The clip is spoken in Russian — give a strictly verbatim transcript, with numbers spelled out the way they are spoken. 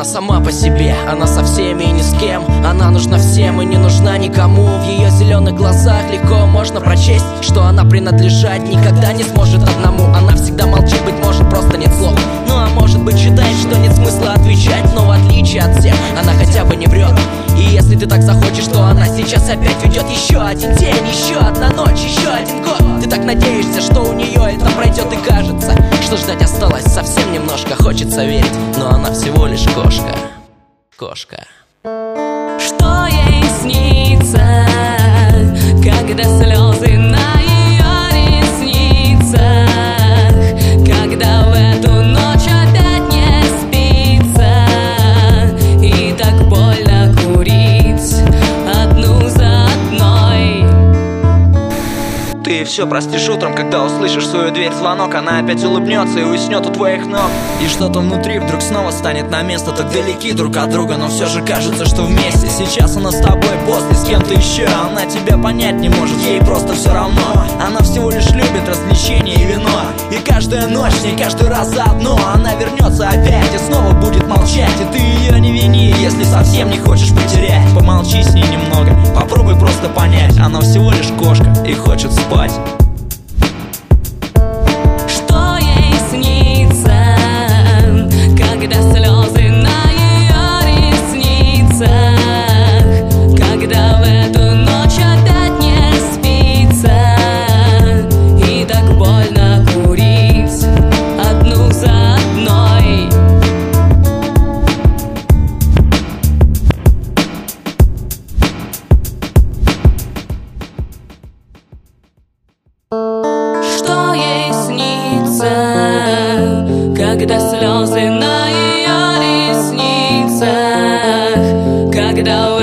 сама по себе, она со всеми и ни с кем. Она нужна всем и не нужна никому. В ее зеленых глазах легко можно прочесть, что она принадлежать никогда не сможет одному. Она всегда молчит, быть может, просто нет слов. Ну а может быть, считает, что нет смысла отвечать. Но в отличие от всех, она хотя бы не врет. И если ты так захочешь, то она сейчас опять ведет еще один день, еще одна ночь, еще один год. Ты так надеешься, что у нее это пройдет, и кажется, что ждать осталось совсем немножко. Хочется верить, но она всего лишь кошка. Кошка. Что ей снится, когда слезы на ее ресницах, когда в эту ночь опять не спится, и так больно курить одну за одной. Ты все простишь утром, когда услышишь свою дверь звонок. Она опять улыбнется и уснет у твоих ног. И что-то внутри вдруг снова станет на место. Так далеки друг от друга, но все же кажется, что вместе. Сейчас она с тобой, после с кем-то еще. Она тебя понять не может, ей просто все равно. Она всего лишь любит развлечения и вино. И каждая ночь, не каждый раз заодно. Она вернется опять и снова будет молчать. И ты ее не вини, если совсем не хочешь потерять. Помолчи с ней немного, попробуй просто понять. Она всего лишь кошка и хочет спать. Что ей снится, когда слезы на ее ресницах, когда в эту ночь опять не спится, и так больно курить одну за одной. Что ей снится, когда слезы на ее ресницах, когда